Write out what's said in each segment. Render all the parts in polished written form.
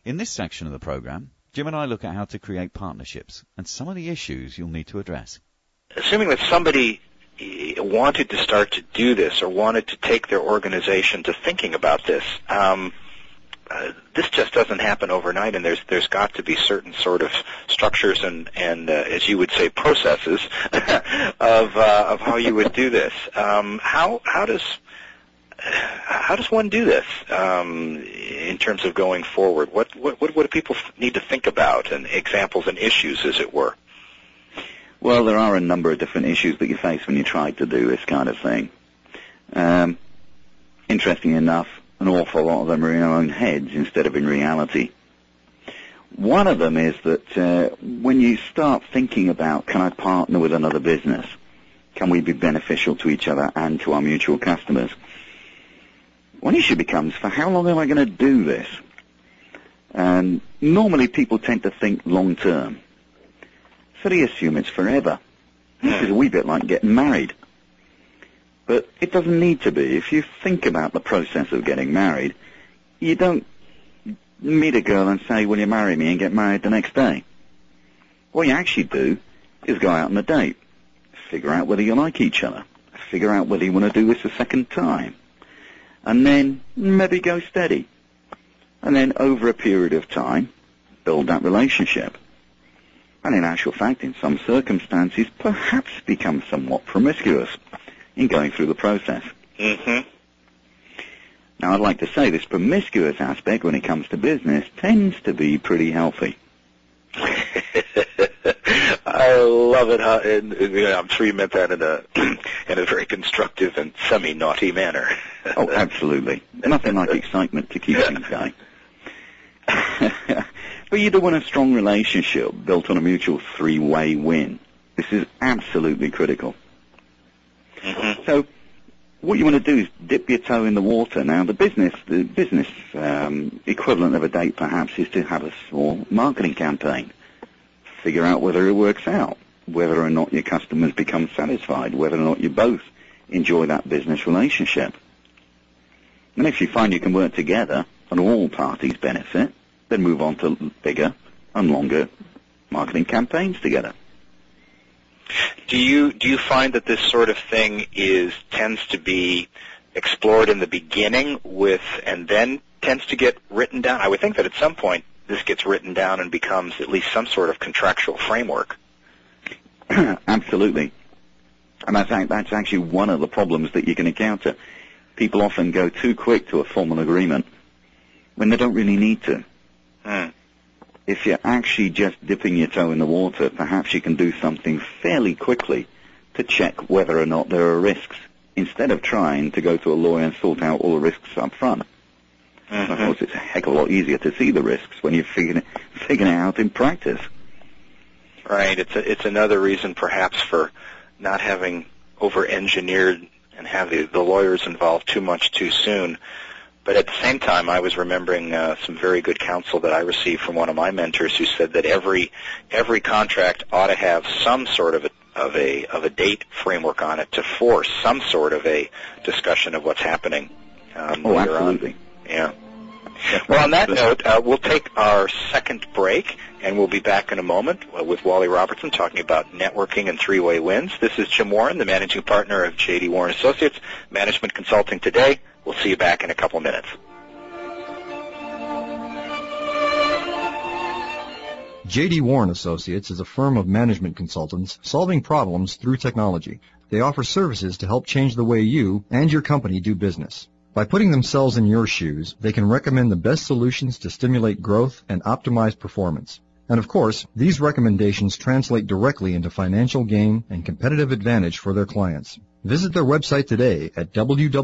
In this section of the program, Jim and I look at how to create partnerships and some of the issues you'll need to address. Assuming that somebody wanted to start to do this or wanted to take their organization to thinking about this, this just doesn't happen overnight, and there's got to be certain sort of structures and as you would say, processes of how you would do this. How does one do this in terms of going forward? What do people need to think about, and examples and issues, as it were? Well, there are a number of different issues that you face when you try to do this kind of thing. Interesting enough, an awful lot of them are in our own heads instead of in reality. One of them is that when you start thinking about, can I partner with another business? Can we be beneficial to each other and to our mutual customers? One issue becomes, for how long am I going to do this? Normally people tend to think long term. So they assume it's forever. This is a wee bit like getting married. But it doesn't need to be. If you think about the process of getting married, you don't meet a girl and say, will you marry me, and get married the next day. What you actually do is go out on a date, figure out whether you like each other, figure out whether you want to do this a second time, and then maybe go steady. And then over a period of time, build that relationship. And in actual fact, in some circumstances, perhaps become somewhat promiscuous in going through the process. Mm-hmm. Now, I'd like to say this promiscuous aspect, when it comes to business, tends to be pretty healthy. I love it. I'm sure you meant that in a very constructive and semi-naughty manner. Oh, absolutely. Nothing like excitement to keep things going. But you do want a strong relationship built on a mutual three-way win. This is absolutely critical. Mm-hmm. So what you want to do is dip your toe in the water. Now, the business equivalent of a date perhaps is to have a small marketing campaign. Figure out whether it works out, whether or not your customers become satisfied, whether or not you both enjoy that business relationship. And if you find you can work together and all parties benefit, then move on to bigger and longer marketing campaigns together. Do you find that this sort of thing tends to be explored in the beginning and then tends to get written down? I would think that at some point this gets written down and becomes at least some sort of contractual framework. Absolutely. And that's actually one of the problems that you can encounter. People often go too quick to a formal agreement when they don't really need to. If you're actually just dipping your toe in the water, perhaps you can do something fairly quickly to check whether or not there are risks, instead of trying to go to a lawyer and sort out all the risks up front. Mm-hmm. Of course, it's a heck of a lot easier to see the risks when you're figuring it out in practice. Right. It's another reason perhaps for not having over-engineered and have the lawyers involved too much too soon. But at the same time, I was remembering some very good counsel that I received from one of my mentors, who said that every contract ought to have some sort of a date framework on it to force some sort of a discussion of what's happening later absolutely. On. Yeah. Well, on that note, we'll take our second break, and we'll be back in a moment with Wally Robertson talking about networking and three-way wins. This is Jim Warren, the managing partner of J.D. Warren Associates, Management Consulting Today. We'll see you back in a couple minutes. J.D. Warren Associates is a firm of management consultants solving problems through technology. They offer services to help change the way you and your company do business. By putting themselves in your shoes, they can recommend the best solutions to stimulate growth and optimize performance. And of course, these recommendations translate directly into financial gain and competitive advantage for their clients. Visit their website today at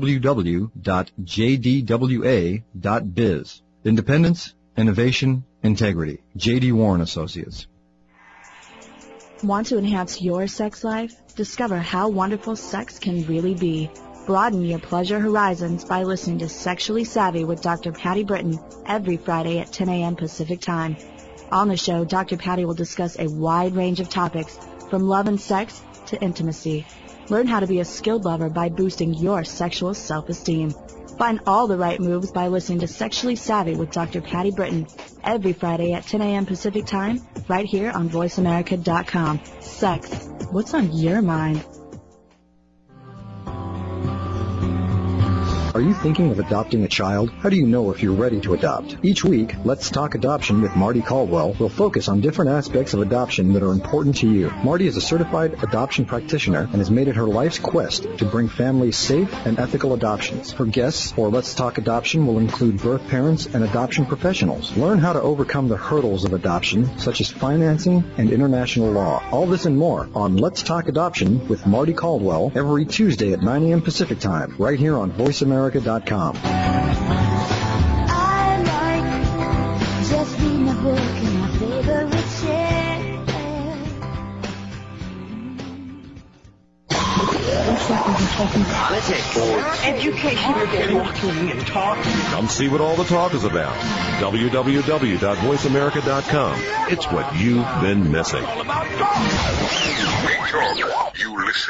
www.jdwa.biz. Independence, innovation, integrity. J.D. Warren Associates. Want to enhance your sex life? Discover how wonderful sex can really be. Broaden your pleasure horizons by listening to Sexually Savvy with Dr. Patty Britton every Friday at 10 a.m. Pacific Time. On the show, Dr. Patty will discuss a wide range of topics, from love and sex to intimacy. Learn how to be a skilled lover by boosting your sexual self-esteem. Find all the right moves by listening to Sexually Savvy with Dr. Patty Britton every Friday at 10 a.m. Pacific Time, right here on VoiceAmerica.com. Sex. What's on your mind? Are you thinking of adopting a child? How do you know if you're ready to adopt? Each week, Let's Talk Adoption with Marty Caldwell will focus on different aspects of adoption that are important to you. Marty is a certified adoption practitioner and has made it her life's quest to bring families safe and ethical adoptions. Her guests for Let's Talk Adoption will include birth parents and adoption professionals. Learn how to overcome the hurdles of adoption, such as financing and international law. All this and more on Let's Talk Adoption with Marty Caldwell every Tuesday at 9 a.m. Pacific Time, right here on VoiceAmerica.com. I like just reading a book in my favorite chair. Education. Come see what all the talk is about. www.voiceamerica.com. It's what you've been missing. You listen.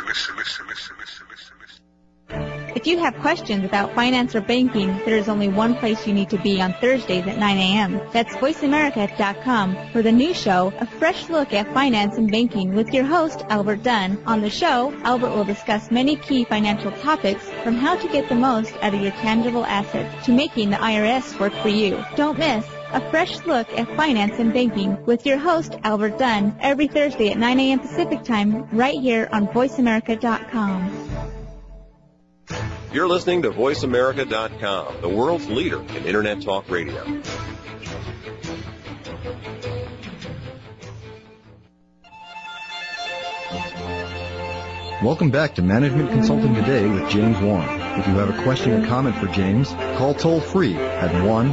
If you have questions about finance or banking, there is only one place you need to be on Thursdays at 9 a.m. That's VoiceAmerica.com for the new show, A Fresh Look at Finance and Banking with your host, Albert Dunn. On the show, Albert will discuss many key financial topics from how to get the most out of your tangible assets to making the IRS work for you. Don't miss A Fresh Look at Finance and Banking with your host, Albert Dunn, every Thursday at 9 a.m. Pacific Time, right here on VoiceAmerica.com. You're listening to VoiceAmerica.com, the world's leader in Internet Talk Radio. Welcome back to Management Consulting Today with James Warren. If you have a question or comment for James, call toll-free at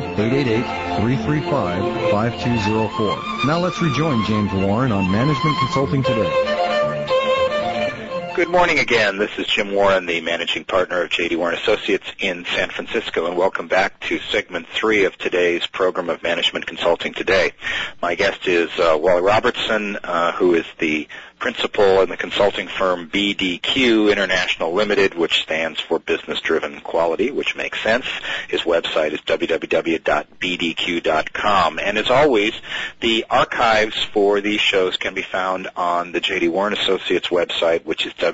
1-888-335-5204. Now let's rejoin James Warren on Management Consulting Today. Good morning again. This is Jim Warren, the managing partner of J.D. Warren Associates in San Francisco, and welcome back to segment 3 of today's program of Management Consulting Today. My guest is Wally Robertson, who is the principal in the consulting firm BDQ International Limited, which stands for Business Driven Quality, which makes sense. His website is www.bdq.com. And as always, the archives for these shows can be found on the J.D. Warren Associates website, which is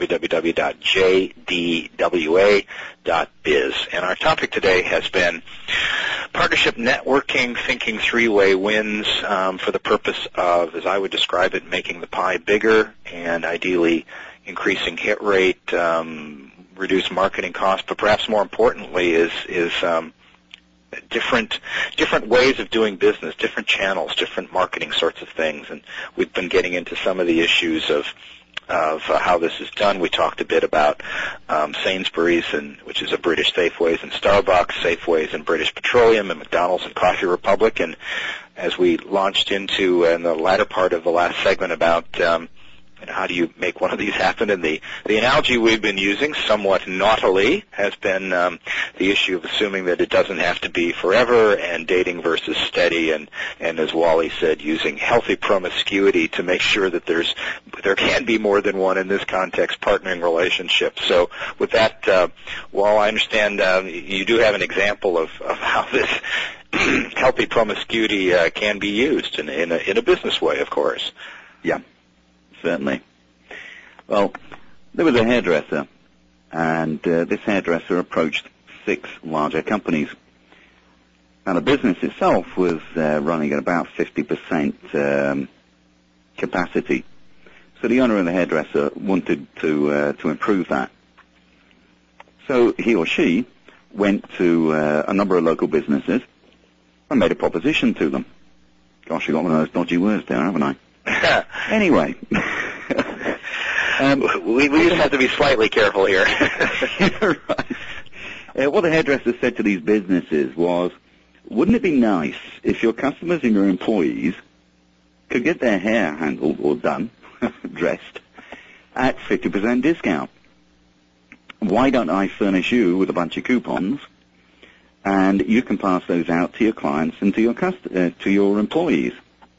www.jdwa.biz. And our topic today has been partnership networking, thinking three-way wins for the purpose of, as I would describe it, making the pie bigger and ideally increasing hit rate, reduce marketing costs, but perhaps more importantly is different ways of doing business, different channels, different marketing sorts of things. And we've been getting into some of the issues of how this is done. We talked a bit about Sainsbury's, which is a British Safeways, and Starbucks, Safeways and British Petroleum, and McDonald's and Coffee Republic. And as we launched into in the latter part of the last segment about how do you make one of these happen, and the analogy we've been using somewhat naughtily has been the issue of assuming that it doesn't have to be forever, and dating versus steady, and as Wally said, using healthy promiscuity to make sure that there can be more than one in this context partnering relationship. So with that, Wall, I understand you do have an example of how this healthy promiscuity can be used in a business way, of course. Yeah. Certainly. Well, there was a hairdresser, and this hairdresser approached 6 larger companies. Now, the business itself was running at about 50% capacity. So the owner of the hairdresser wanted to improve that. So he or she went to a number of local businesses and made a proposition to them. Gosh, I got one of those dodgy words there, haven't I? Anyway. We just have to be slightly careful here. Right. What the hairdresser said to these businesses was, wouldn't it be nice if your customers and your employees could get their hair handled or done, dressed, at 50% discount? Why don't I furnish you with a bunch of coupons, and you can pass those out to your clients and to your employees?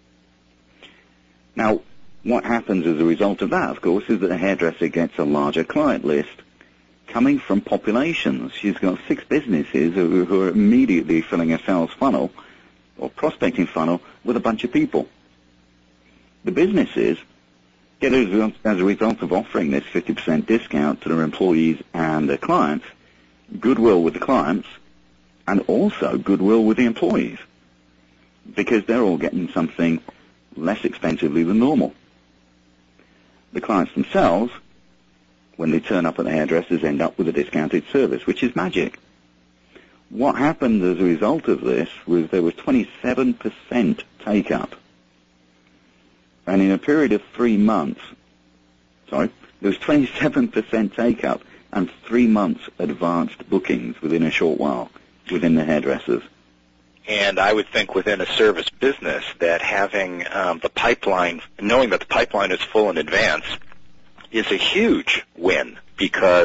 Now, what happens as a result of that, of course, is that the hairdresser gets a larger client list coming from populations. She's got 6 businesses who are immediately filling a sales funnel or prospecting funnel with a bunch of people. The businesses get, as a result of offering this 50% discount to their employees and their clients, goodwill with the clients, and also goodwill with the employees, because they're all getting something less expensively than normal. The clients themselves, when they turn up at the hairdressers, end up with a discounted service, which is magic. What happened as a result of this was there was 27% take-up. And in a period of 3 months, there was 27% take-up and 3 months advanced bookings within a short while within the hairdressers. And I would think within a service business that having the pipeline, knowing that the pipeline is full in advance, is a huge win, because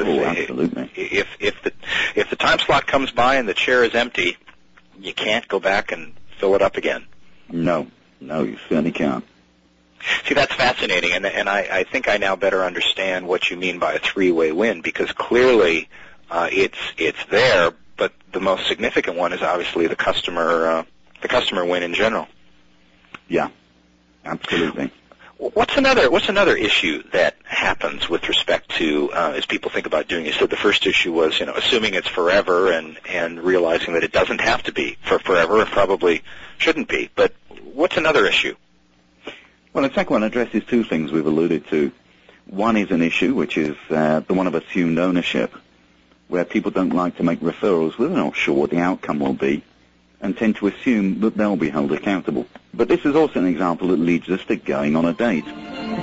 if the time slot comes by and the chair is empty, you can't go back and fill it up again. No, you certainly can't. See, that's fascinating, and I think I now better understand what you mean by a three-way win, because clearly it's there, but the most significant one is obviously the customer win in general. Yeah, absolutely. What's another issue that happens with respect to as people think about doing it? So the first issue was, assuming it's forever and realizing that it doesn't have to be for forever. It probably shouldn't be. But what's another issue? Well, the second one addresses two things we've alluded to. One is an issue, which is the one of assumed ownership, where people don't like to make referrals where they're not sure what the outcome will be, and tend to assume that they'll be held accountable. But this is also an example that leads us to going on a date.